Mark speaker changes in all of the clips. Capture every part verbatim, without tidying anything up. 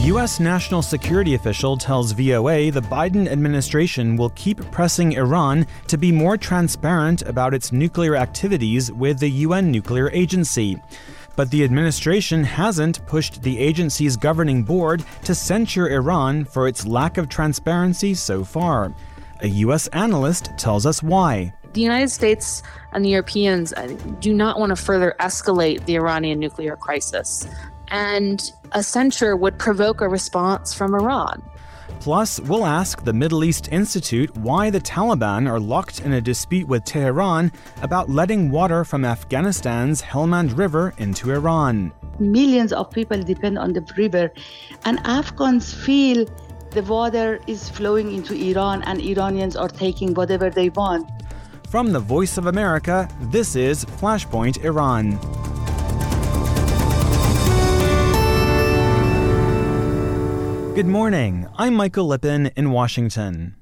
Speaker 1: U S national security official tells V O A the Biden administration will keep pressing Iran to be more transparent about its nuclear activities with the U N nuclear agency. But the administration hasn't pushed the agency's governing board to censure Iran for its lack of transparency so far. A U S analyst tells us why.
Speaker 2: The United States and the Europeans do not want to further escalate the Iranian nuclear crisis. And a censure would provoke a response from Iran.
Speaker 1: Plus, we'll ask the Middle East Institute why the Taliban are locked in a dispute with Tehran about letting water from Afghanistan's Helmand River into Iran.
Speaker 3: Millions of people depend on the river, and Afghans feel the water is flowing into Iran and Iranians are taking whatever they want.
Speaker 1: From the Voice of America, this is Flashpoint Iran. Good morning, I'm Michael Lippin in Washington.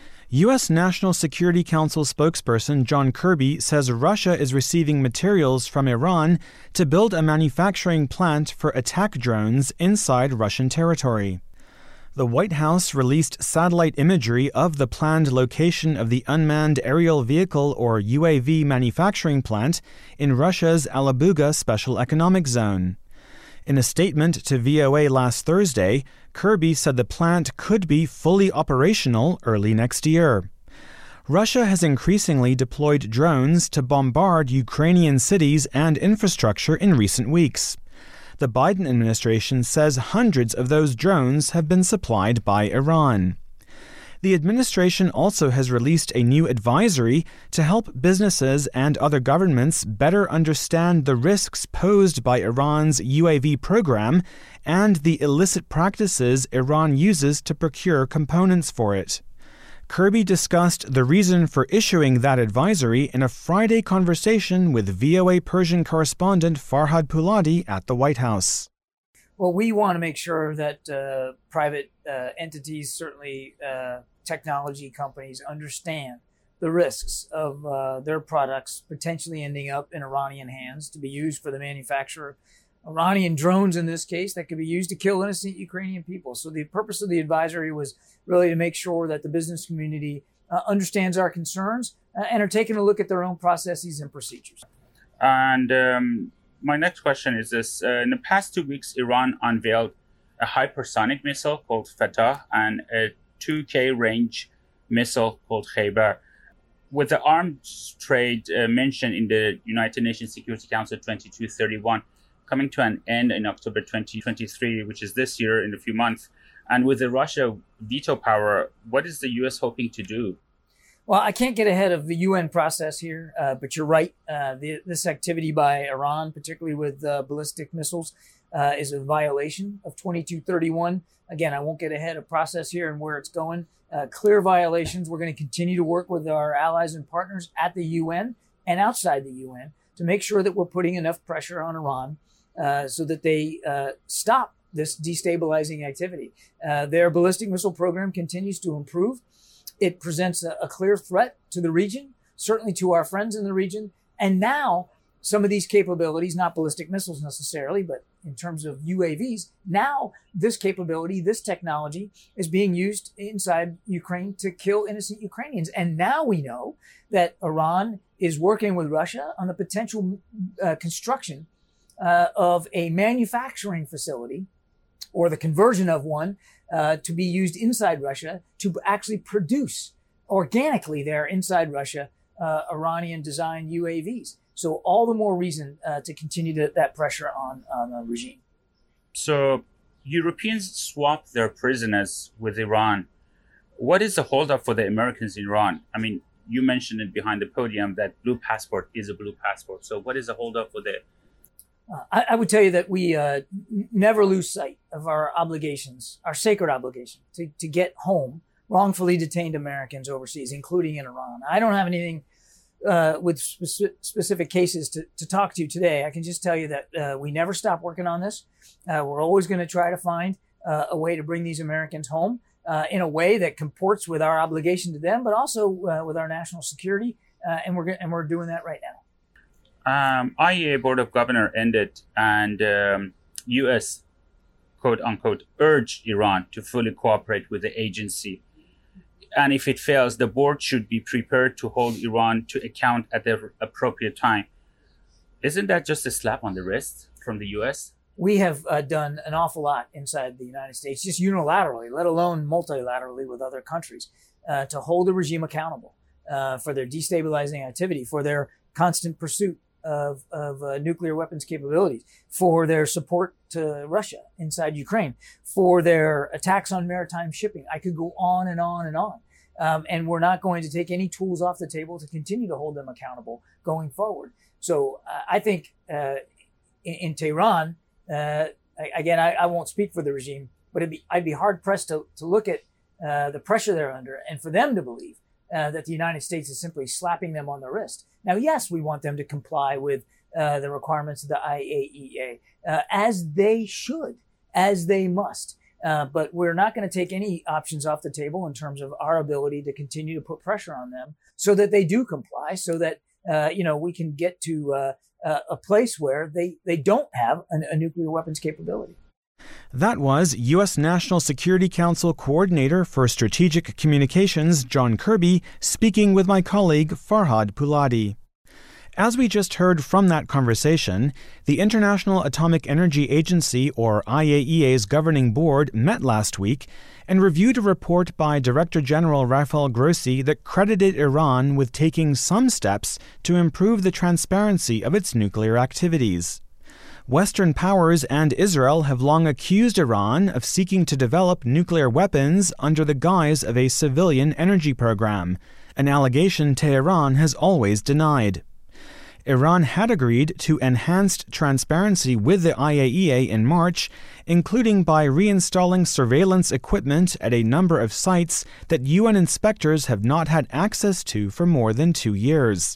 Speaker 1: U S National Security Council spokesperson John Kirby says Russia is receiving materials from Iran to build a manufacturing plant for attack drones inside Russian territory. The White House released satellite imagery of the planned location of the Unmanned Aerial Vehicle or U A V manufacturing plant in Russia's Alabuga Special Economic Zone. In a statement to V O A last Thursday, Kirby said the plant could be fully operational early next year. Russia has increasingly deployed drones to bombard Ukrainian cities and infrastructure in recent weeks. The Biden administration says hundreds of those drones have been supplied by Iran. The administration also has released a new advisory to help businesses and other governments better understand the risks posed by Iran's U A V program and the illicit practices Iran uses to procure components for it. Kirby discussed the reason for issuing that advisory in a Friday conversation with V O A Persian correspondent Farhad Pulati at the White House.
Speaker 4: Well, we want to make sure that uh, private uh, entities, certainly uh, technology companies, understand the risks of uh, their products potentially ending up in Iranian hands to be used for the manufacture of Iranian drones, in this case, that could be used to kill innocent Ukrainian people. So the purpose of the advisory was really to make sure that the business community uh, understands our concerns uh, and are taking a look at their own processes and procedures.
Speaker 5: And um, my next question is this. Uh, in the past two weeks, Iran unveiled a hypersonic missile called Fatah and a two K range missile called Khaybar. With the arms trade uh, mentioned in the United Nations Security Council twenty-two thirty-one coming to an end in October twenty twenty-three, which is this year in a few months, and with the Russia veto power, what is the U S hoping to do?
Speaker 4: Well, I can't get ahead of the U N process here, uh, but you're right. Uh, the, this activity by Iran, particularly with uh, ballistic missiles, uh, is a violation of twenty-two thirty-one. Again, I won't get ahead of process here and where it's going. Uh, clear violations. We're going to continue to work with our allies and partners at the U N and outside the U N to make sure that we're putting enough pressure on Iran uh, so that they uh, stop this destabilizing activity. Uh, their ballistic missile program continues to improve. It presents a, a clear threat to the region, certainly to our friends in the region. And now some of these capabilities, not ballistic missiles necessarily, but in terms of U A Vs, now this capability, this technology is being used inside Ukraine to kill innocent Ukrainians. And now we know that Iran is working with Russia on the potential uh, construction uh, of a manufacturing facility or the conversion of one uh, to be used inside Russia to actually produce organically there inside Russia uh, Iranian-designed U A Vs. So all the more reason uh, to continue to, that pressure on, on the regime.
Speaker 5: So Europeans swapped their prisoners with Iran. What is the holdup for the Americans in Iran? I mean, you mentioned it behind the podium that blue passport is a blue passport. So what is the holdup for the
Speaker 4: Uh, I, I would tell you that we uh, n- never lose sight of our obligations, our sacred obligation to, to get home wrongfully detained Americans overseas, including in Iran. I don't have anything uh, with spe- specific cases to, to talk to you today. I can just tell you that uh, we never stop working on this. Uh, we're always going to try to find uh, a way to bring these Americans home uh, in a way that comports with our obligation to them, but also uh, with our national security. Uh, and we're and we're doing that right now.
Speaker 5: Um, I A E A Board of Governors ended and um, U S quote unquote, urge Iran to fully cooperate with the agency. And if it fails, the board should be prepared to hold Iran to account at the appropriate time. Isn't that just a slap on the wrist from the U S?
Speaker 4: We have uh, done an awful lot inside the United States, just unilaterally, let alone multilaterally with other countries, uh, to hold the regime accountable uh, for their destabilizing activity, for their constant pursuit of, of uh, nuclear weapons capabilities, for their support to Russia inside Ukraine, for their attacks on maritime shipping. I could go on and on and on. Um, and we're not going to take any tools off the table to continue to hold them accountable going forward. So uh, I think uh, in, in Tehran, uh, again, I, I won't speak for the regime, but it'd be, I'd be hard pressed to, to look at uh, the pressure they're under and for them to believe uh, that the United States is simply slapping them on the wrist. Now, yes, we want them to comply with uh, the requirements of the I A E A, uh, as they should, as they must. Uh, but we're not going to take any options off the table in terms of our ability to continue to put pressure on them so that they do comply, so that, uh, you know, we can get to uh, a place where they, they don't have a, a nuclear weapons capability.
Speaker 1: That was U S National Security Council Coordinator for Strategic Communications, John Kirby, speaking with my colleague Farhad Puladi. As we just heard from that conversation, the International Atomic Energy Agency, or I A E A's governing board, met last week and reviewed a report by Director General Rafael Grossi that credited Iran with taking some steps to improve the transparency of its nuclear activities. Western powers and Israel have long accused Iran of seeking to develop nuclear weapons under the guise of a civilian energy program, an allegation Tehran has always denied. Iran had agreed to enhanced transparency with the I A E A in March, including by reinstalling surveillance equipment at a number of sites that U N inspectors have not had access to for more than two years.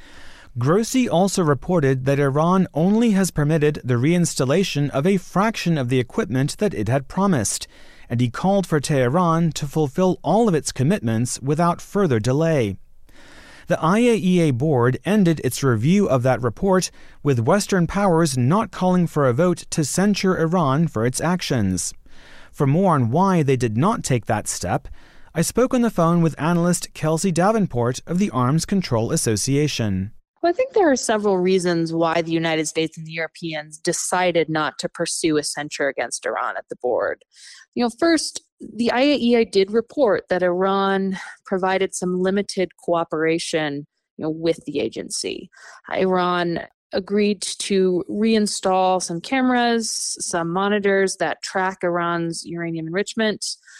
Speaker 1: Grossi also reported that Iran only has permitted the reinstallation of a fraction of the equipment that it had promised, and he called for Tehran to fulfill all of its commitments without further delay. The I A E A board ended its review of that report with Western powers not calling for a vote to censure Iran for its actions. For more on why they did not take that step, I spoke on the phone with analyst Kelsey Davenport of the Arms Control Association.
Speaker 2: Well, I think there are several reasons why the United States and the Europeans decided not to pursue a censure against Iran at the board. You know, first, the I A E A did report that Iran provided some limited cooperation, you know, with the agency. Iran agreed to reinstall some cameras, some monitors that track Iran's uranium enrichment.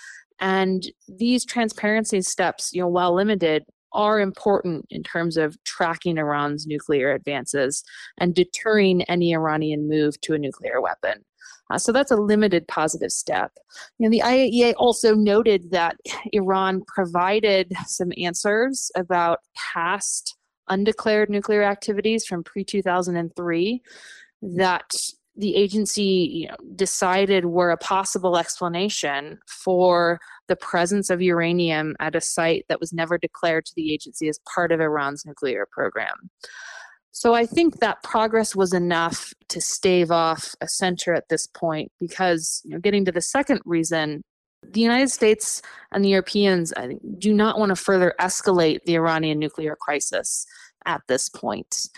Speaker 2: And these transparency steps, you know, while limited, are important in terms of tracking Iran's nuclear advances and deterring any Iranian move to a nuclear weapon. Uh, so that's a limited positive step. You know, the I A E A also noted that Iran provided some answers about past undeclared nuclear activities from pre two thousand three that the agency, you know, decided were a possible explanation for the presence of uranium at a site that was never declared to the agency as part of Iran's nuclear program. So I think that progress was enough to stave off a censure at this point because, you know, getting to the second reason, the United States and the Europeans, I think, do not want to further escalate the Iranian nuclear crisis at this point.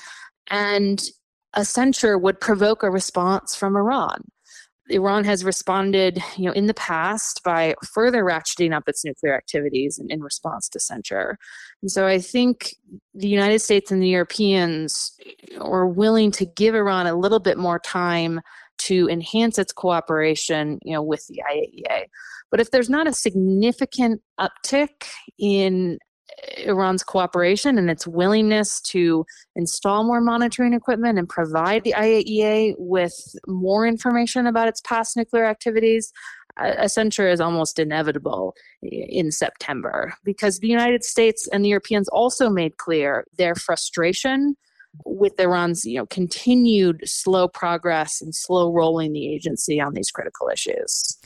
Speaker 2: And a censure would provoke a response from Iran. Iran has responded, you know, in the past by further ratcheting up its nuclear activities in, in response to censure. And so I think the United States and the Europeans are willing to give Iran a little bit more time to enhance its cooperation, you know, with the I A E A. But if there's not a significant uptick in Iran's cooperation and its willingness to install more monitoring equipment and provide the I A E A with more information about its past nuclear activities, a censure is almost inevitable in September because the United States and the Europeans also made clear their frustration with Iran's, you know, continued slow progress and slow rolling the agency on these critical issues.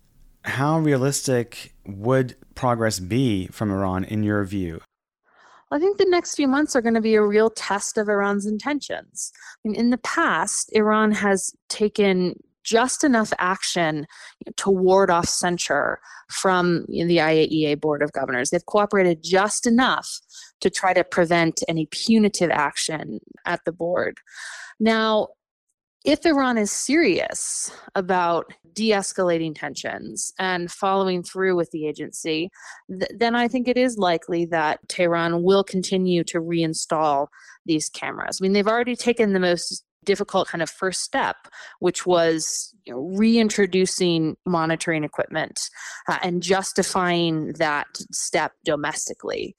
Speaker 1: How realistic would progress be from Iran in your view?
Speaker 2: I think the next few months are going to be a real test of Iran's intentions. I mean, in the past, Iran has taken just enough action to ward off censure from the I A E A Board of Governors. They've cooperated just enough to try to prevent any punitive action at the board. Now, if Iran is serious about de-escalating tensions and following through with the agency, th- then I think it is likely that Tehran will continue to reinstall these cameras. I mean, they've already taken the most difficult kind of first step, which was you know, reintroducing monitoring equipment uh, and justifying that step domestically.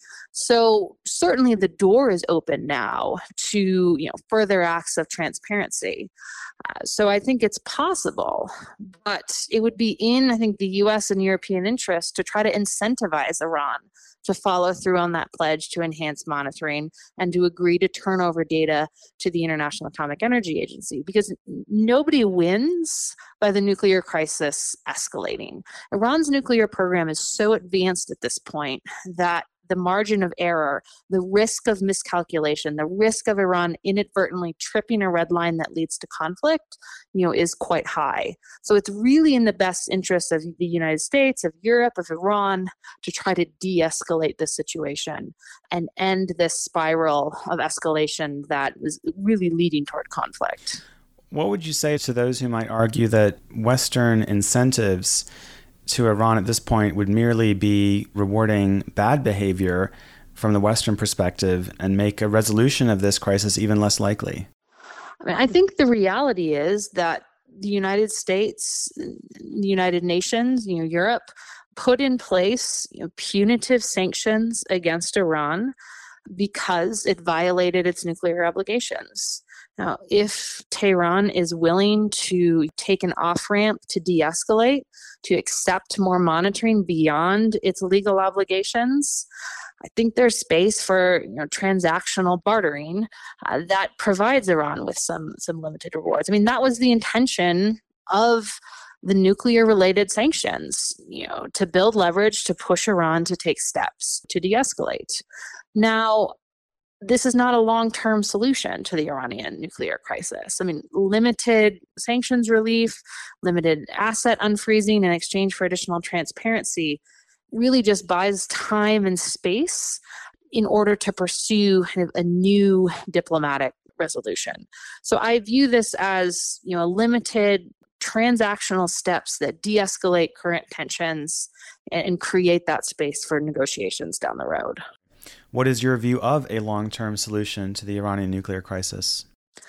Speaker 2: So certainly the door is open now to you know further acts of transparency. Uh, so I think it's possible, but it would be in, I think, the U S and European interest to try to incentivize Iran to follow through on that pledge to enhance monitoring and to agree to turn over data to the International Atomic Energy Agency, because nobody wins by the nuclear crisis escalating. Iran's nuclear program is so advanced at this point that the margin of error, the risk of miscalculation, the risk of Iran inadvertently tripping a red line that leads to conflict, you know, is quite high. So it's really in the best interest of the United States, of Europe, of Iran to try to de-escalate the situation and end this spiral of escalation that is really leading toward conflict.
Speaker 1: What would you say to those who might argue that Western incentives to Iran at this point would merely be rewarding bad behavior from the Western perspective and make a resolution of this crisis even less likely?
Speaker 2: I mean, I think the reality is that the United States, the United Nations, you know, Europe, put in place you know, punitive sanctions against Iran because it violated its nuclear obligations. Now, if Tehran is willing to take an off-ramp to de-escalate, to accept more monitoring beyond its legal obligations, I think there's space for you know, transactional bartering uh, that provides Iran with some, some limited rewards. I mean, that was the intention of the nuclear-related sanctions, you know, to build leverage, to push Iran to take steps to de-escalate. Now, this is not a long-term solution to the Iranian nuclear crisis. I mean, limited sanctions relief, limited asset unfreezing in exchange for additional transparency really just buys time and space in order to pursue kind of a new diplomatic resolution. So I view this as, you know, limited transactional steps that de-escalate current tensions and create that space for negotiations down the road.
Speaker 1: What is your view of a long-term solution to the Iranian nuclear crisis?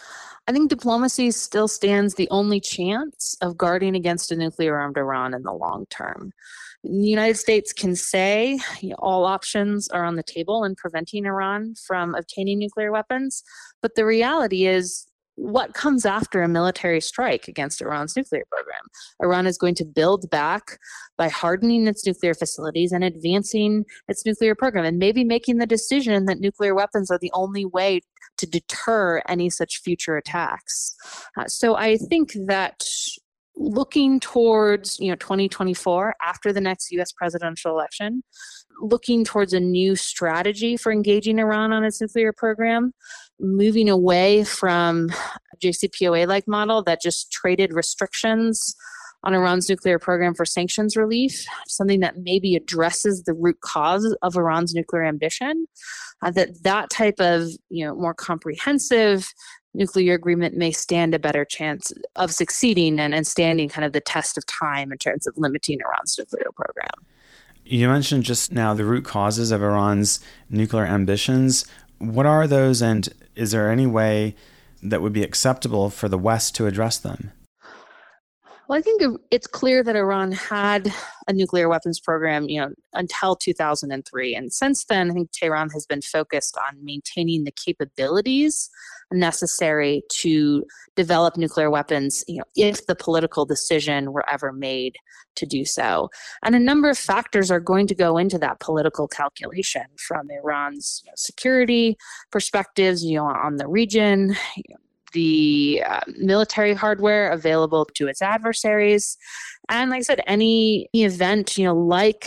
Speaker 2: I think diplomacy still stands the only chance of guarding against a nuclear-armed Iran in the long term. The United States can say you know, all options are on the table in preventing Iran from obtaining nuclear weapons, but the reality is what comes after a military strike against Iran's nuclear program? Iran is going to build back by hardening its nuclear facilities and advancing its nuclear program, and maybe making the decision that nuclear weapons are the only way to deter any such future attacks. Uh, so I think that looking towards you know twenty twenty-four, after the next U S presidential election, looking towards a new strategy for engaging Iran on its nuclear program, moving away from a J C P O A-like model that just traded restrictions on Iran's nuclear program for sanctions relief, something that maybe addresses the root cause of Iran's nuclear ambition, uh, that that type of you know more comprehensive nuclear agreement may stand a better chance of succeeding and, and standing kind of the test of time in terms of limiting Iran's nuclear program.
Speaker 1: You mentioned just now the root causes of Iran's nuclear ambitions. What are those, and is there any way that would be acceptable for the West to address them?
Speaker 2: Well, I think it's clear that Iran had a nuclear weapons program, you know, until two thousand three. And since then, I think Tehran has been focused on maintaining the capabilities necessary to develop nuclear weapons, you know, if the political decision were ever made to do so. And a number of factors are going to go into that political calculation, from Iran's you know, security perspectives, you know, on the region, you know, the uh, military hardware available to its adversaries. And like I said, any event, you know, like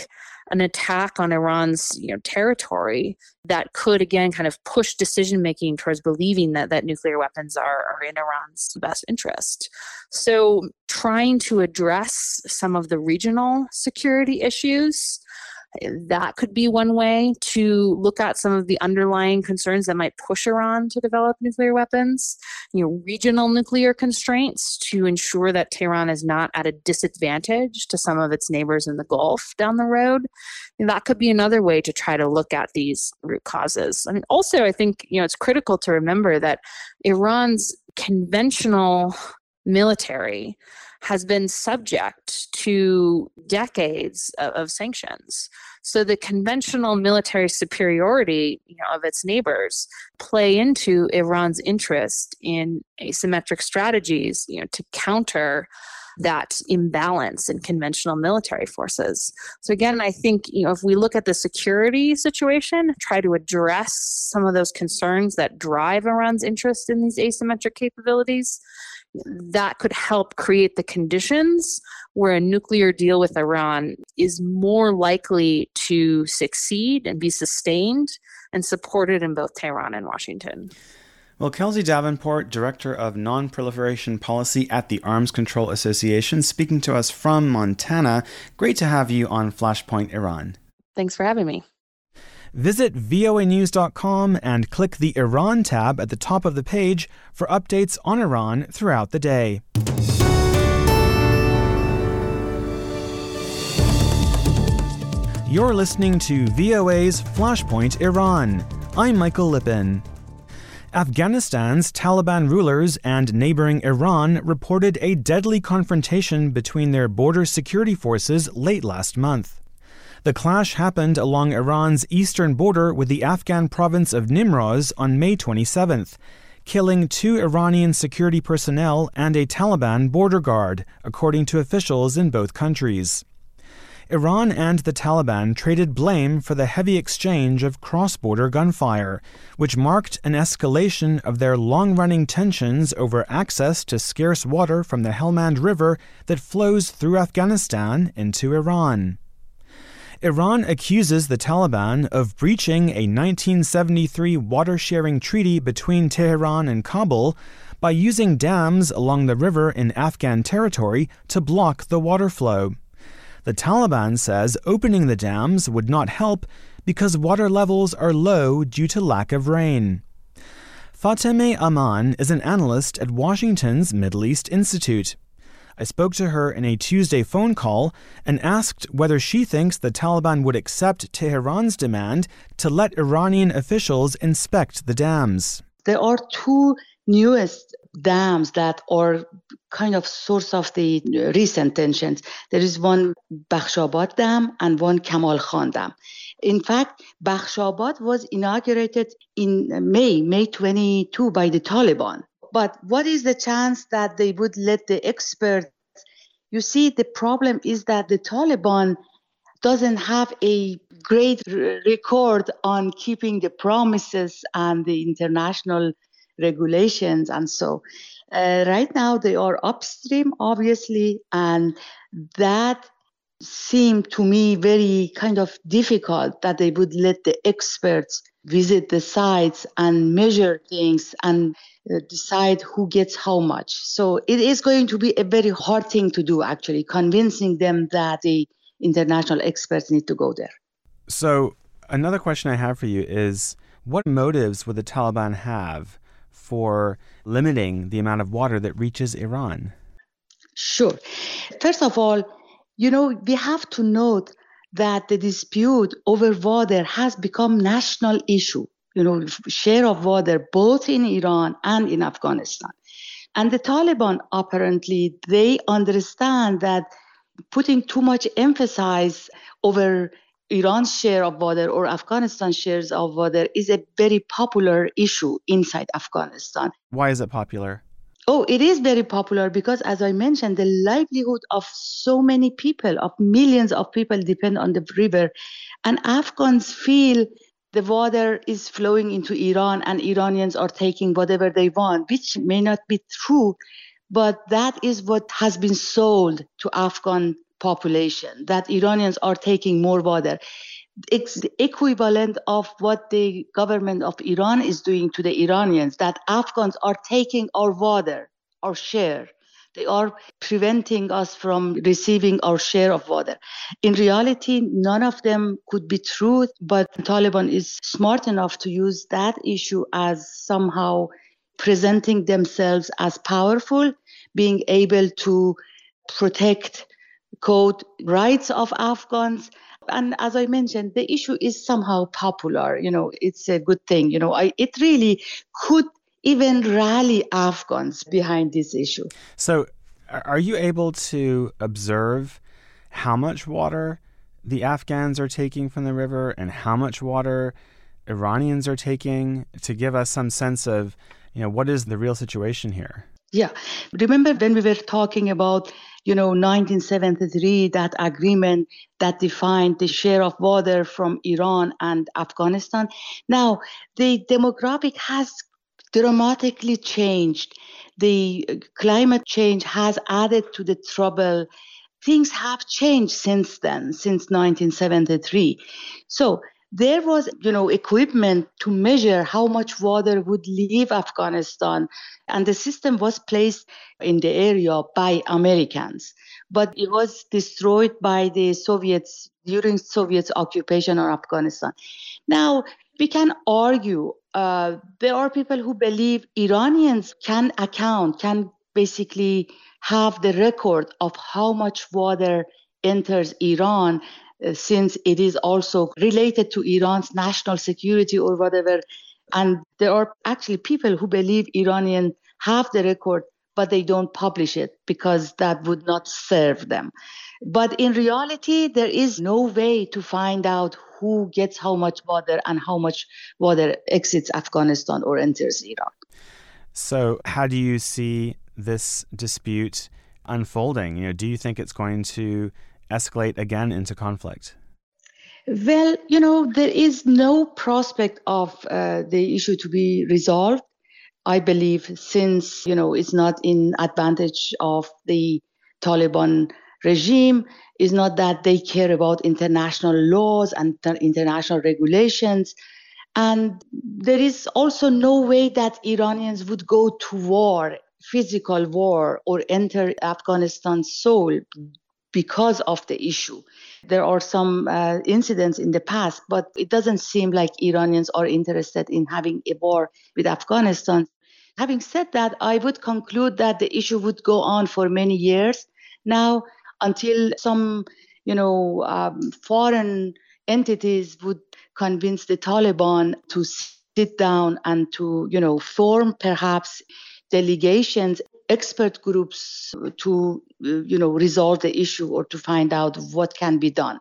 Speaker 2: an attack on Iran's you know, territory that could, again, kind of push decision-making towards believing that, that nuclear weapons are, are in Iran's best interest. So trying to address some of the regional security issues, that could be one way to look at some of the underlying concerns that might push Iran to develop nuclear weapons. You know, regional nuclear constraints to ensure that Tehran is not at a disadvantage to some of its neighbors in the Gulf down the road. And that could be another way to try to look at these root causes. I mean, also, I think, you know, it's critical to remember that Iran's conventional military has been subject to decades of, of sanctions. So the conventional military superiority you know, of its neighbors play into Iran's interest in asymmetric strategies you know, to counter that imbalance in conventional military forces. So again, I think you know if we look at the security situation, try to address some of those concerns that drive Iran's interest in these asymmetric capabilities, that could help create the conditions where a nuclear deal with Iran is more likely to succeed and be sustained and supported in both Tehran and Washington.
Speaker 1: Well, Kelsey Davenport, Director of Non-Proliferation Policy at the Arms Control Association, speaking to us from Montana. Great to have you on Flashpoint Iran.
Speaker 2: Thanks for having me.
Speaker 1: Visit V O A news dot com and click the Iran tab at the top of the page for updates on Iran throughout the day. You're listening to V O A's Flashpoint Iran. I'm Michael Lippin. Afghanistan's Taliban rulers and neighboring Iran reported a deadly confrontation between their border security forces late last month. The clash happened along Iran's eastern border with the Afghan province of Nimroz on May twenty-seventh, killing two Iranian security personnel and a Taliban border guard, according to officials in both countries. Iran and the Taliban traded blame for the heavy exchange of cross-border gunfire, which marked an escalation of their long-running tensions over access to scarce water from the Helmand River that flows through Afghanistan into Iran. Iran accuses the Taliban of breaching a nineteen seventy-three water-sharing treaty between Tehran and Kabul by using dams along the river in Afghan territory to block the water flow. The Taliban says opening the dams would not help because water levels are low due to lack of rain. Fatemeh Aman is an analyst at Washington's Middle East Institute. I spoke to her in a Tuesday phone call and asked whether she thinks the Taliban would accept Tehran's demand to let Iranian officials inspect the dams.
Speaker 3: There are two newest dams that are kind of source of the recent tensions. There is one Bakhshabad Dam and one Kamal Khan Dam. In fact, Bakhshabad was inaugurated in May, May twenty-second by the Taliban. But what is the chance that they would let the experts? You see, the problem is that the Taliban doesn't have a great r- record on keeping the promises and the international regulations. And so uh, right now they are upstream, obviously, and that seemed to me very kind of difficult that they would let the experts visit the sites and measure things and uh, decide who gets how much. So it is going to be a very hard thing to do, actually, convincing them that the international experts need to go there.
Speaker 1: So another question I have for you is, what motives would the Taliban have for limiting the amount of water that reaches Iran?
Speaker 3: Sure. First of all, you know, we have to note that the dispute over water has become national issue, you know, share of water both in Iran and in Afghanistan. And the Taliban, apparently, they understand that putting too much emphasis over Iran's share of water or Afghanistan's shares of water is a very popular issue inside Afghanistan.
Speaker 1: Why is it popular?
Speaker 3: Oh, it is very popular because, as I mentioned, the livelihood of so many people, of millions of people, depend on the river. And Afghans feel the water is flowing into Iran and Iranians are taking whatever they want, which may not be true, but that is what has been sold to Afghan population, that Iranians are taking more water. It's the equivalent of what the government of Iran is doing to the Iranians, that Afghans are taking our water, our share. They are preventing us from receiving our share of water. In reality, none of them could be true, but Taliban is smart enough to use that issue as somehow presenting themselves as powerful, being able to protect, quote, rights of Afghans. And as I mentioned, the issue is somehow popular. You know, it's a good thing. You know, I, it really could even rally Afghans behind this issue.
Speaker 1: So are you able to observe how much water the Afghans are taking from the river and how much water Iranians are taking, to give us some sense of, you know, what is the real situation here?
Speaker 3: Yeah. Remember when we were talking about, you know, nineteen seventy-three, that agreement that defined the share of water from Iran and Afghanistan? Now, the demographic has dramatically changed. The climate change has added to the trouble. Things have changed since then, since nineteen seventy-three. So there was, you know, equipment to measure how much water would leave Afghanistan, and the system was placed in the area by Americans, but it was destroyed by the Soviets during Soviet occupation of Afghanistan. Now, we can argue, uh, there are people who believe Iranians can account, can basically have the record of how much water enters Iran, uh, since it is also related to Iran's national security or whatever. And there are actually people who believe Iranians have the record, but they don't publish it because that would not serve them. But in reality, there is no way to find out who gets how much water and how much water exits Afghanistan or enters Iraq.
Speaker 1: So how do you see this dispute unfolding? You know, do you think it's going to escalate again into conflict?
Speaker 3: Well, you know, there is no prospect of uh, the issue to be resolved, I believe, since, you know, it's not in advantage of the Taliban regime. Is not that they care about international laws and international regulations. And there is also no way that Iranians would go to war, physical war, or enter Afghanistan's soul because of the issue. There are some uh, incidents in the past, but it doesn't seem like Iranians are interested in having a war with Afghanistan. Having said that, I would conclude that the issue would go on for many years now, until some, you know, um, foreign entities would convince the Taliban to sit down and to, you know, form perhaps delegations, expert groups to, you know, resolve the issue or to find out what can be done.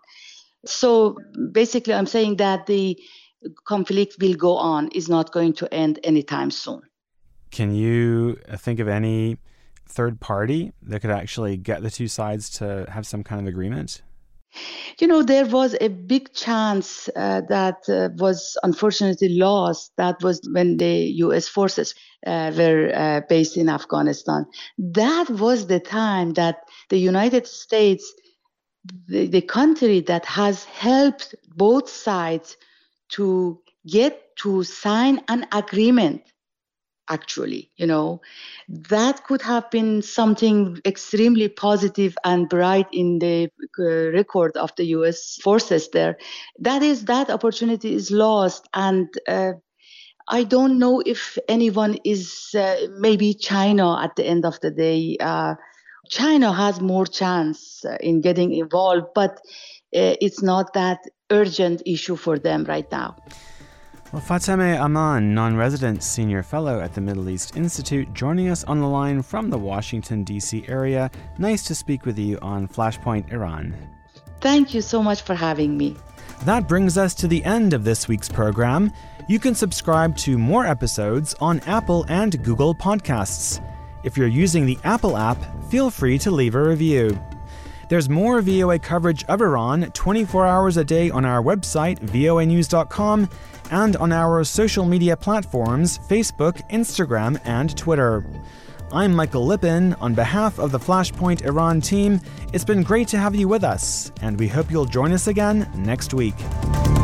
Speaker 3: So basically, I'm saying that the conflict will go on, is not going to end anytime soon.
Speaker 1: Can you think of any third party that could actually get the two sides to have some kind of agreement?
Speaker 3: You know, there was a big chance uh, that uh, was unfortunately lost. That was when the U S forces uh, were uh, based in Afghanistan. That was the time that the United States, the, the country that has helped both sides to get to sign an agreement, actually, you know, that could have been something extremely positive and bright in the uh, record of the U S forces there. That is, that opportunity is lost. And uh, I don't know if anyone is, uh, maybe China at the end of the day. Uh, China has more chance in getting involved, but uh, it's not that urgent issue for them right now.
Speaker 1: Well, Fatemeh Aman, non-resident senior fellow at the Middle East Institute, joining us on the line from the Washington, D C area. Nice to speak with you on Flashpoint Iran.
Speaker 3: Thank you so much for having me.
Speaker 1: That brings us to the end of this week's program. You can subscribe to more episodes on Apple and Google Podcasts. If you're using the Apple app, feel free to leave a review. There's more V O A coverage of Iran twenty-four hours a day on our website, V O A news dot com, and on our social media platforms, Facebook, Instagram, and Twitter. I'm Michael Lippin. On behalf of the Flashpoint Iran team, it's been great to have you with us, and we hope you'll join us again next week.